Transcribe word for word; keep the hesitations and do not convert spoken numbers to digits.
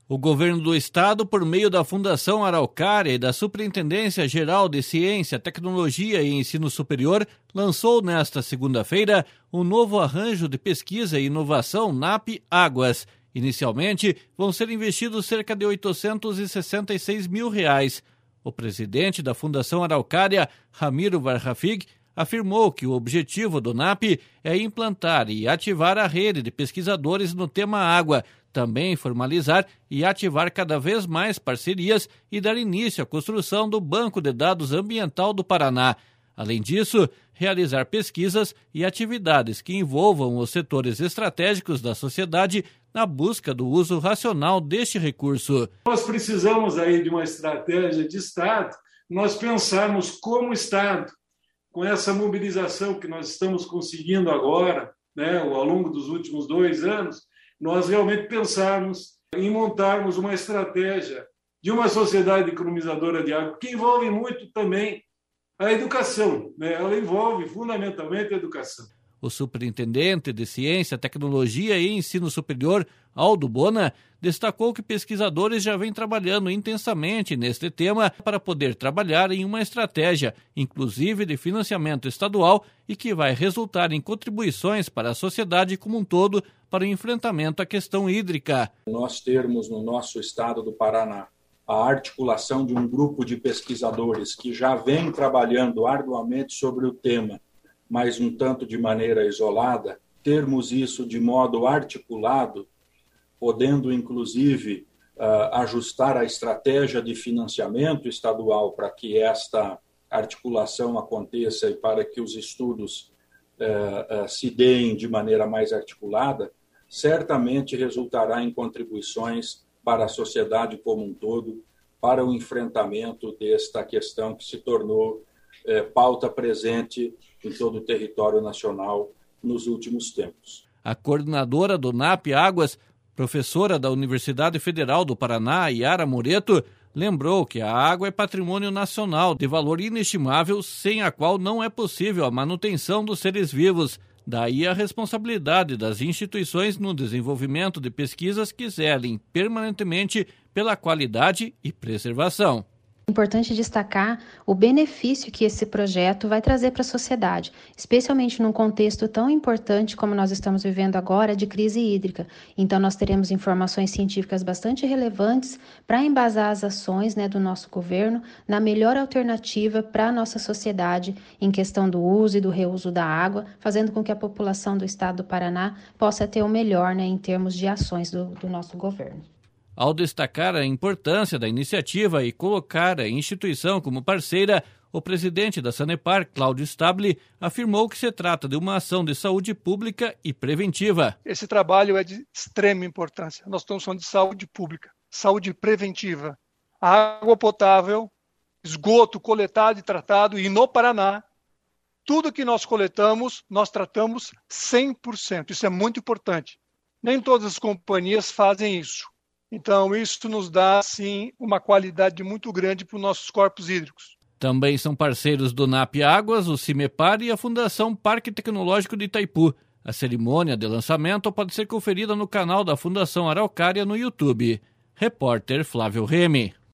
O governo do estado, por meio da Fundação Araucária e da Superintendência Geral de Ciência, Tecnologia e Ensino Superior, lançou nesta segunda-feira um novo arranjo de pesquisa e inovação N A P Águas. Inicialmente, vão ser investidos cerca de oitocentos e sessenta e seis mil reais. O presidente da Fundação Araucária, Ramiro Varrafig, afirmou que o objetivo do N A P é implantar e ativar a rede de pesquisadores no tema água, também formalizar e ativar cada vez mais parcerias e dar início à construção do Banco de Dados Ambiental do Paraná. Além disso, realizar pesquisas e atividades que envolvam os setores estratégicos da sociedade na busca do uso racional deste recurso. Nós precisamos aí de uma estratégia de Estado, nós pensarmos como Estado, com essa mobilização que nós estamos conseguindo agora, né, ao longo dos últimos dois anos, nós realmente pensarmos em montarmos uma estratégia de uma sociedade economizadora de água, que envolve muito também a educação, né? Ela envolve fundamentalmente a educação. O superintendente de Ciência, Tecnologia e Ensino Superior, Aldo Bona, destacou que pesquisadores já vêm trabalhando intensamente neste tema para poder trabalhar em uma estratégia, inclusive de financiamento estadual, e que vai resultar em contribuições para a sociedade como um todo para o enfrentamento à questão hídrica. Nós termos no nosso estado do Paraná a articulação de um grupo de pesquisadores que já vem trabalhando arduamente sobre o tema, mas um tanto de maneira isolada, termos isso de modo articulado, podendo inclusive uh, ajustar a estratégia de financiamento estadual para que esta articulação aconteça e para que os estudos uh, uh, se deem de maneira mais articulada, certamente resultará em contribuições para a sociedade como um todo, para o enfrentamento desta questão que se tornou eh, pauta presente em todo o território nacional nos últimos tempos. A coordenadora do N A P Águas, professora da Universidade Federal do Paraná, Yara Moreto, lembrou que a água é patrimônio nacional de valor inestimável, sem a qual não é possível a manutenção dos seres vivos. Daí a responsabilidade das instituições no desenvolvimento de pesquisas que zelem permanentemente pela qualidade e preservação. É importante destacar o benefício que esse projeto vai trazer para a sociedade, especialmente num contexto tão importante como nós estamos vivendo agora de crise hídrica. Então nós teremos informações científicas bastante relevantes para embasar as ações, né, do nosso governo na melhor alternativa para a nossa sociedade em questão do uso e do reuso da água, fazendo com que a população do estado do Paraná possa ter o melhor, né, em termos de ações do, do nosso governo. Ao destacar a importância da iniciativa e colocar a instituição como parceira, o presidente da Sanepar, Cláudio Stabile, afirmou que se trata de uma ação de saúde pública e preventiva. Esse trabalho é de extrema importância. Nós estamos falando de saúde pública, saúde preventiva. A água potável, esgoto coletado e tratado, e no Paraná, tudo que nós coletamos, nós tratamos cem por cento. Isso é muito importante. Nem todas as companhias fazem isso. Então, isso nos dá, sim, uma qualidade muito grande para os nossos corpos hídricos. Também são parceiros do N A P Águas, o CIMEPAR e a Fundação Parque Tecnológico de Itaipu. A cerimônia de lançamento pode ser conferida no canal da Fundação Araucária no YouTube. Repórter Flávio Remy.